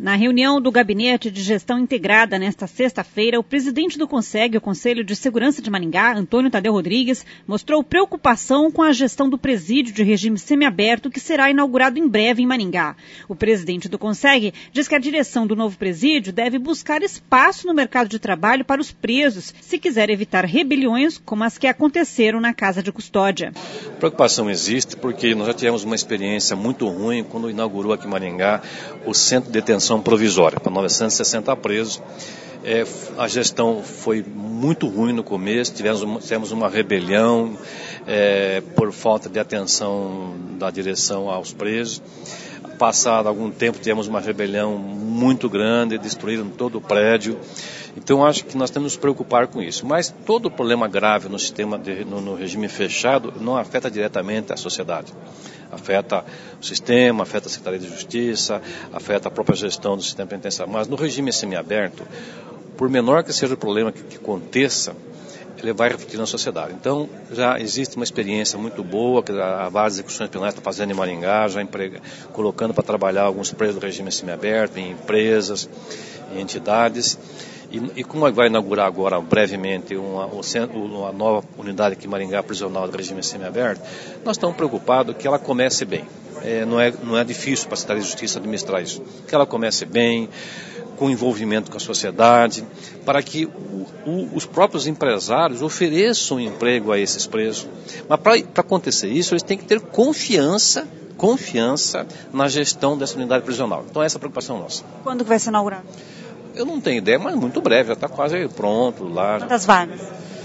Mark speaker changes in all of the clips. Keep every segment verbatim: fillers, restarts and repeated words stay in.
Speaker 1: Na reunião do Gabinete de Gestão Integrada nesta sexta-feira, o presidente do CONSEG, o Conselho de Segurança de Maringá, Antônio Tadeu Rodrigues, mostrou preocupação com a gestão do presídio de regime semiaberto que será inaugurado em breve em Maringá. O presidente do CONSEG diz que a direção do novo presídio deve buscar espaço no mercado de trabalho para os presos, se quiser evitar rebeliões como as que aconteceram na Casa de Custódia.
Speaker 2: Preocupação existe porque nós já tivemos uma experiência muito ruim quando inaugurou aqui em Maringá o Centro de Detenção Provisória para novecentos e sessenta presos. É, a gestão foi muito ruim no começo, tivemos, tivemos uma rebelião é, por falta de atenção da direção aos presos. Passado algum tempo tivemos uma rebelião muito grande, destruíram todo o prédio. Então acho que nós temos que nos preocupar com isso. Mas todo problema grave no sistema de, no, no regime fechado não afeta diretamente a sociedade. Afeta o sistema, afeta a Secretaria de Justiça, afeta a própria gestão do sistema penitenciário. Mas no regime semiaberto, por menor que seja o problema que, que aconteça, ele vai refletir na sociedade. Então, já existe uma experiência muito boa que a várias execuções penais está fazendo em Maringá, já emprega, colocando para trabalhar alguns presos do regime semiaberto, em empresas, em entidades. E, e como vai inaugurar agora, brevemente, uma, uma nova unidade aqui em Maringá, prisional do regime semiaberto, nós estamos preocupados que ela comece bem. É, não, é, não é difícil para a Secretaria de Justiça administrar isso. Que ela comece bem, com envolvimento com a sociedade, para que o, o, os próprios empresários ofereçam emprego a esses presos. Mas para acontecer isso, eles têm que ter confiança, confiança na gestão dessa unidade prisional. Então essa é a preocupação nossa.
Speaker 1: Quando que vai ser inaugurado?
Speaker 2: Eu não tenho ideia, mas muito breve, já está quase pronto lá.
Speaker 1: Quantas vagas?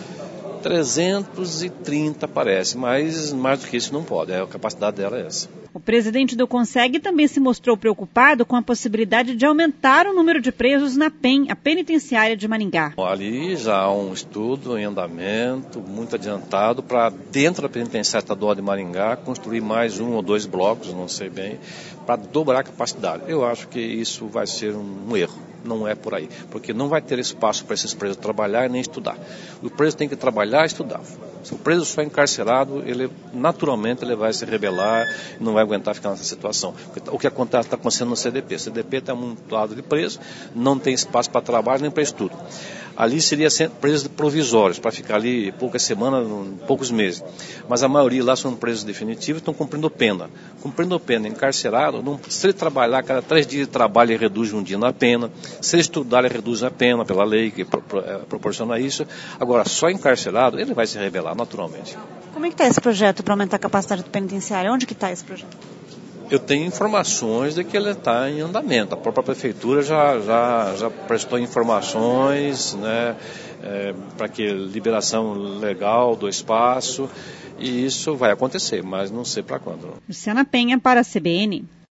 Speaker 2: trezentos e trinta parece, mas mais do que isso não pode, a capacidade dela é essa.
Speaker 1: O presidente do CONSEG também se mostrou preocupado com a possibilidade de aumentar o número de presos na P E M, a penitenciária de Maringá.
Speaker 2: Ali já há um estudo em andamento, muito adiantado, para dentro da penitenciária estadual de Maringá construir mais um ou dois blocos, não sei bem, para dobrar a capacidade. Eu acho que isso vai ser um erro. Não é por aí, porque não vai ter espaço para esses presos trabalhar e nem estudar. O preso tem que trabalhar e estudar. Se o preso só é encarcerado, ele naturalmente ele vai se rebelar e não vai aguentar ficar nessa situação. O que acontece está acontecendo no C D P. O C D P está amontoado de presos, não tem espaço para trabalho nem para estudo. Ali seria presos provisórios, para ficar ali poucas semanas, poucos meses. Mas a maioria lá são presos definitivos e estão cumprindo pena. Cumprindo pena, encarcerado, não, se ele trabalhar cada três dias de trabalho, ele reduz um dia na pena. Se ele estudar, ele reduz a pena pela lei que pro, pro, é, proporciona isso. Agora, só encarcerado, ele vai se rebelar naturalmente.
Speaker 1: Como é que está esse projeto para aumentar a capacidade do penitenciário? Onde que está esse projeto?
Speaker 2: Eu tenho informações de que ele está em andamento. A própria prefeitura já, já, já prestou informações, né, é, para que liberação legal do espaço, e isso vai acontecer, mas não sei para quando.
Speaker 1: Luciana Penha para a C B N.